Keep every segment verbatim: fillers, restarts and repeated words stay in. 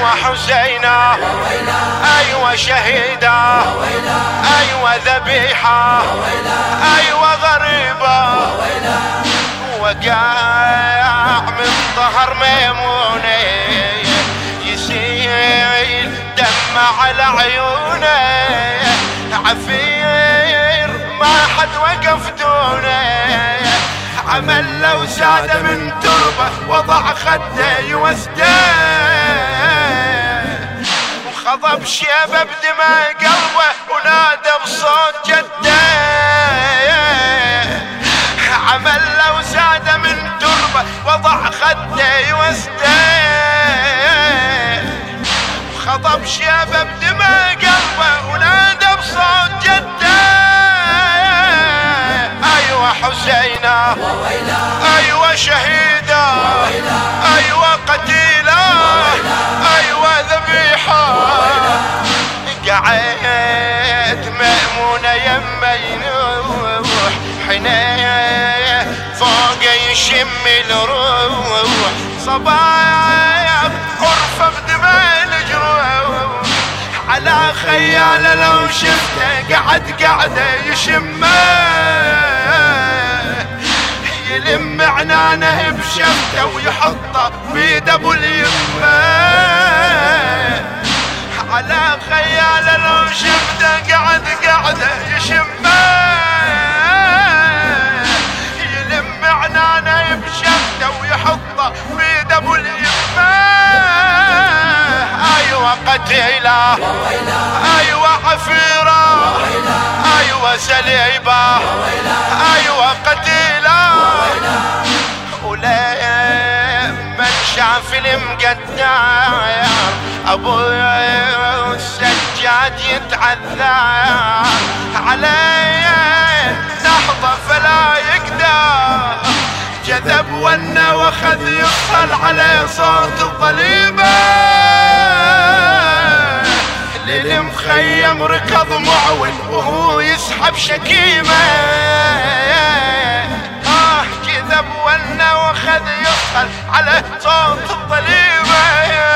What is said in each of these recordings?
ايوه حسينا، ايوه شهيدا، ايوه ذبيحة، ايوه غريبة، وقاع من ظهر ميمونة يسيل دمع على عيونه، عفير ما حد وقف دونه، عمل لو سادة من تربة وضع خده يوسده، وخضب شيبه بدماء قلبه ونادى بصوت جده، عمل لو سادة من تربة وضع خده يوسده، وخضب شيبه بدماء قلبه ونادى بصوت جده. ايوه حسينا، ايوه شهيدا، ايوه قتيلا، ايوه ذبيحة، قعد مأمونة يما ينوح حنيه فوق يشم الروح، صبايا غرفة بدماء الجروح، على خياله لو شفته قعد قعده يشمه، يلم عنانه بشفته ويحطه بيده ابو اليمه، على خياله لو شفته قعد قعده يشمه، يلم عنانه بشفته ويحطه بيده ابو اليمه. ايوه قتيله، ايوه عفيره، ايوه سليبه، ايوه قتيله، ولما شاف المقدار ابو السجاد يتعذر علي لحظه فلا يقدر، جذب ونا واخذ يصهل على صوت الظليمه، للمخيم ركض معول وهو يسحب شكيمه، آه جذب ونا واخذ يصهل على صوت الظليمه،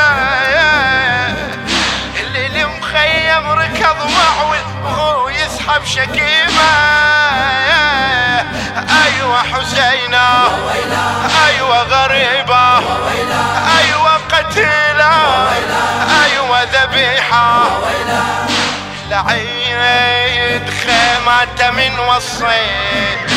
للمخيم ركض معول وهو يسحب شكيمه. ايوه حسينا، ايوه غريبة، ايوه قتيلة، ايوه ذبيحة، لعيد خيماته من وصيد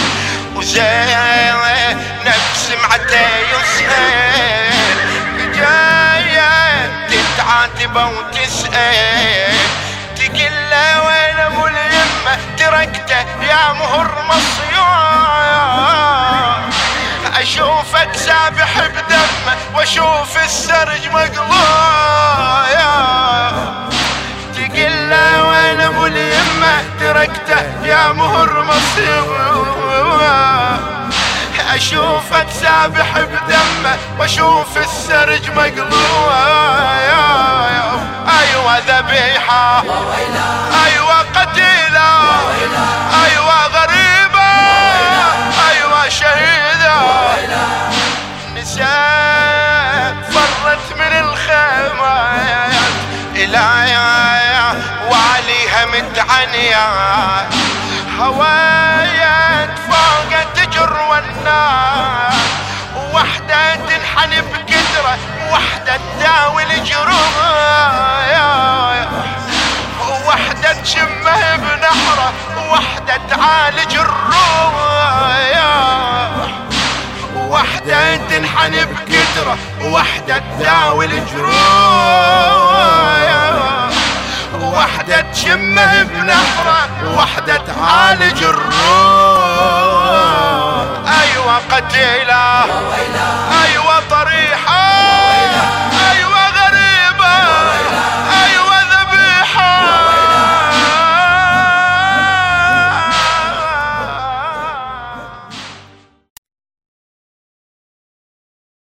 وزينب سمعته يصهد، جاية تتعاتبه وتسأل، تقل له وين ابو اليمة تركته يا مهر مصيون، اشوفك سابح بدمه واشوف السرج مقلوع، تقل له وين ابو اليمة تركته يا مهر مصيون، اشوفك سابح بدمه واشوف السرج مقلوع. ايوه ذبيحة، ايوه قتيلة، ايوه غريبة، ايوه شهيدة، نساء فرت من الخيمات الى وعليها متعنية، هوايات فوق تجر والنار، وحدة تنحن بقدرة وحدة تداوي الجروح، وحدة تشمه بنحره وحدة تعالج الروح، وحدة تنحن بقدرة وحدة تداوي الجروح، وحدة تشمه بنحره وحدة تعالج الروح. ايوه قتيلة،